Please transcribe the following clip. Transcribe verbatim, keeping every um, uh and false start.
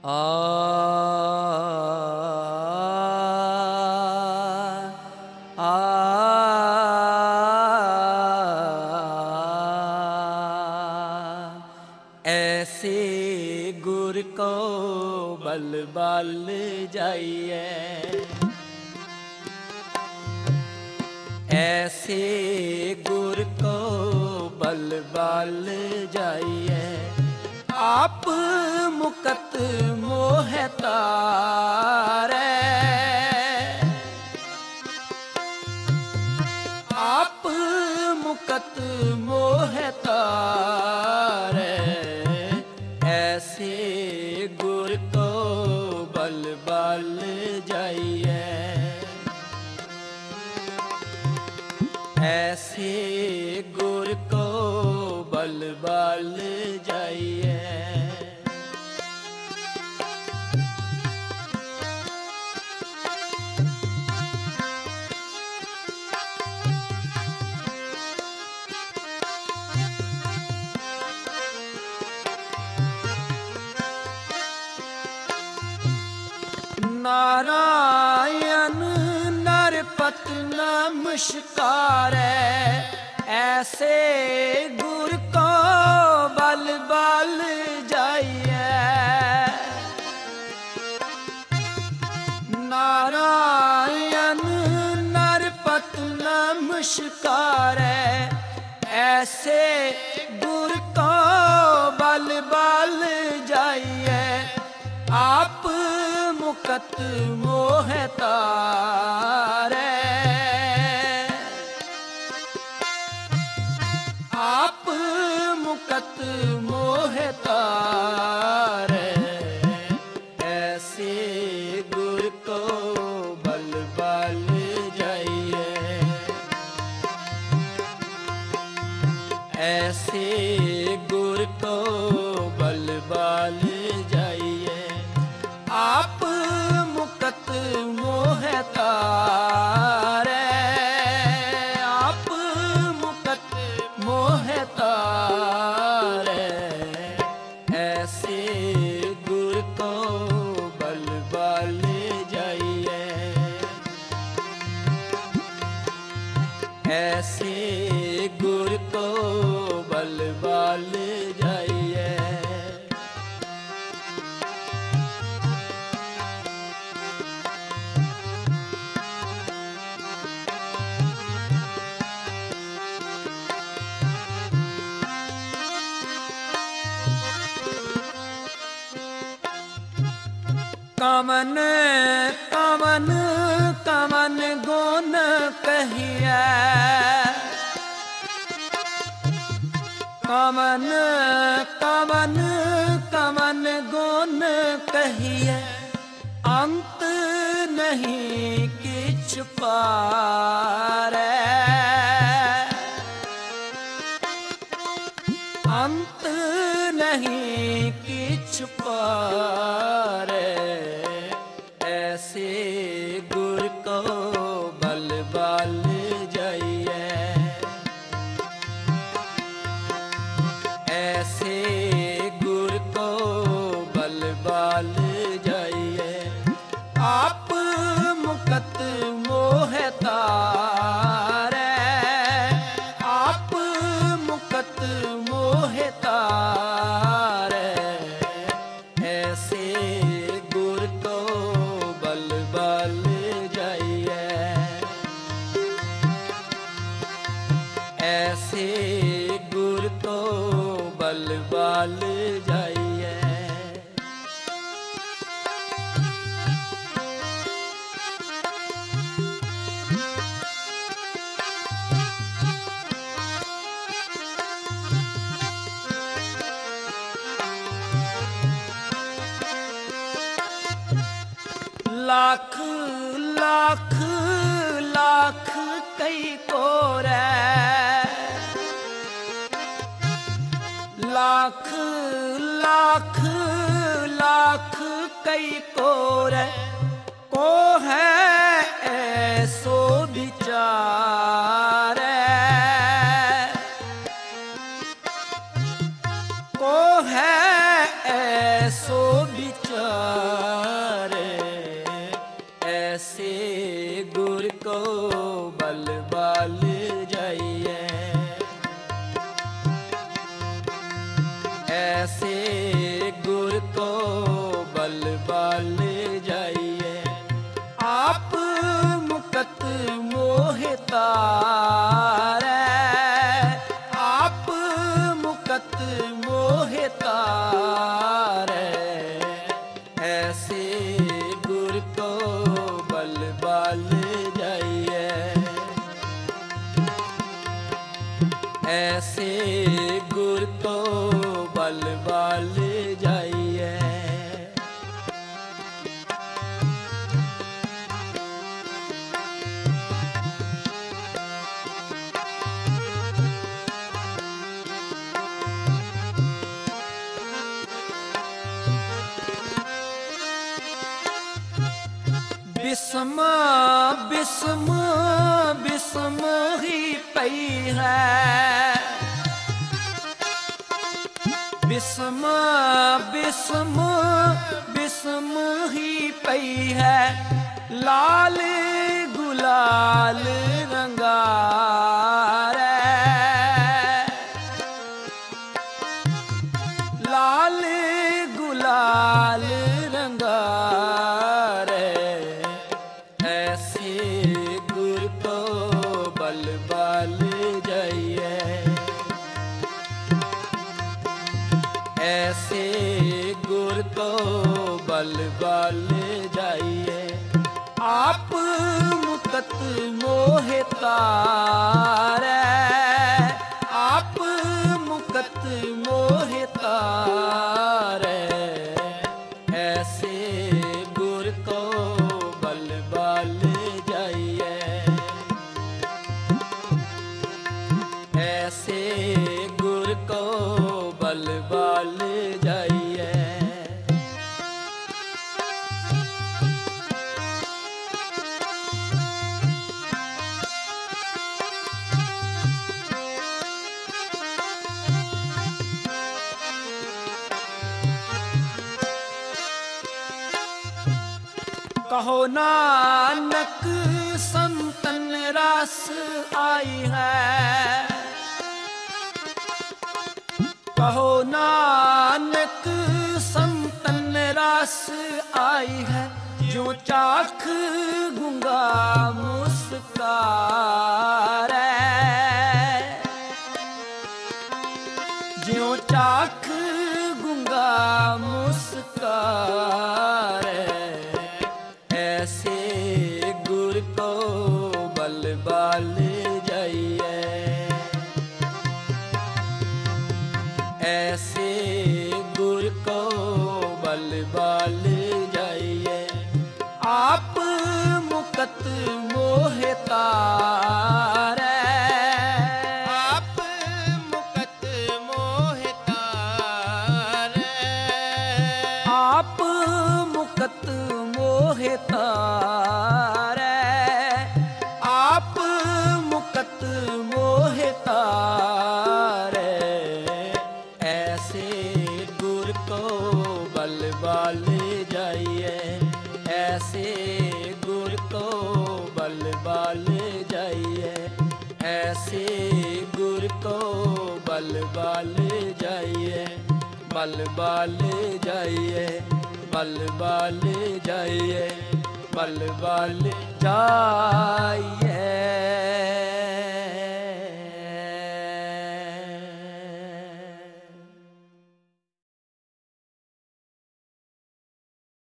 आ आ ऐसे गुर को बल बल जाइए, ऐसे गुर को बल बल जाइए। आप मुकत मोह तारे, आप मुकत मोह तारे। ऐसे गुर को बल बल जाइए, ऐसे गुर को बल बल जाइए। नारायण नरपत नमस्कारै, ऐसे गुर को बल बल जाइए। नारायण नरपत नमस्कारै, ऐसे गुर को बल बल जाइए। आप मुकत मोह तारे, आप मुकत मोह तारे। ऐसे गुर को बल बल जाइए, ऐसे गुर को बल बल जाइए। आप मुकत मोह तारे, आप मुकत मोह तारे। ऐसे गुर को बल बल जाइए, ऐसे गुर को बल बल जाइए। कमन कमन कमन गुण कहिए, कमन कमन कमन गुण कहिए। अंत नहीं किछ पारै, अंत नहीं किछ पारै। ऐसे गुर को बल बल जाइए, ऐसे गुर को बल बल जाइए। आप मुकत मोह तारे, आप मुकत मोह तारे। ऐसे गुर को बल बल जाइए, ऐसे गुर को बल बल जाइए। लाख लाख लाख कई कोरै, लाख लाख लाख कई कोरै। को है ऐसो विचारै, को है ऐसो विचारै। ऐसे गुर को बल बल जाइए। आप मुकत मोह तारै, आप मुकत मोह तारै। ऐसे गुर को बल बल जाइए। ऐसे गुर को बल बल जाइए। बिस्म बिस्म बिस्म ही पई है। बिस्म बिस्म बिस्म ही पई है। लाल गुलाल रंगारै, लाल गुलाल रंगारै। ऐसे गुर को बल बल जाइए। ऐसे गुर को बल बल जाइए। आप मुकत मोह तारै, आप मुकत मोह तारै। ऐसे गुर को बल बल जाइए। ऐसे गुर को बल बल जाइए। कहो नानक संतन रस आई है। कहो नानक संतन रस आई है। जो चाख गूंगा मुस्कारै, ज्यों चाख गूंगा मुस्कारै। ऐसे गुर को बल बल जाइए। ऐसे गुर को बल बल जाइए। आप मुकत मोह तारै, आप मुकत मोह तारै। आप मुकत मोह तारै, आप मुकत मोह तारै। ऐसे गुर को बल बल जाइए। ऐसे गुर को बल बल जाइए। ऐसे गुर को बल बल जाइए। बल बल जाइए। बल बल जाइए। बल बल जाइए।